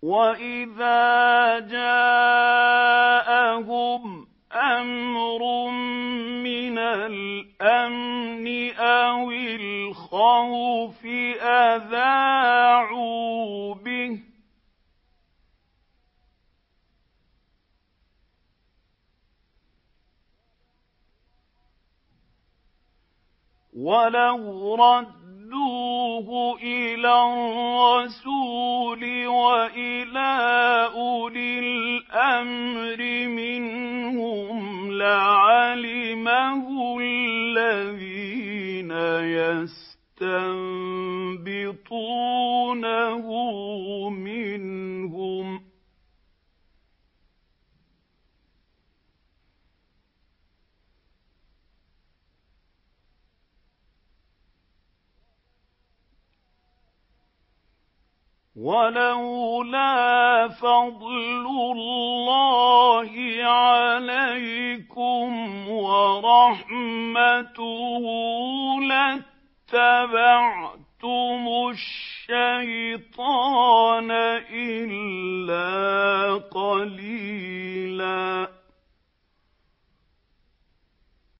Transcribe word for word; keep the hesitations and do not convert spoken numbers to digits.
وَإِذَا جَاءَهُمْ أَمْرٌ مِّنَ الْأَمْنِ أَوِ الْخَوْفِ أَذَاعُوا بِهِ ۖ وَلَوْ رَدُّوهُ إِلَى الرَّسُولِ وَإِلَىٰ أُولِي الْأَمْرِ مِنْهُمْ لَعَلِمَهُ الَّذِينَ يَسْتَنبِطُونَهُ مِنْهُمْ ۗ وَلَوْلَا فَضْلُ اللَّهِ عَلَيْكُمْ وَرَحْمَتُهُ لَاتَّبَعْتُمُ الشَّيْطَانَ إِلَّا قَلِيلًا.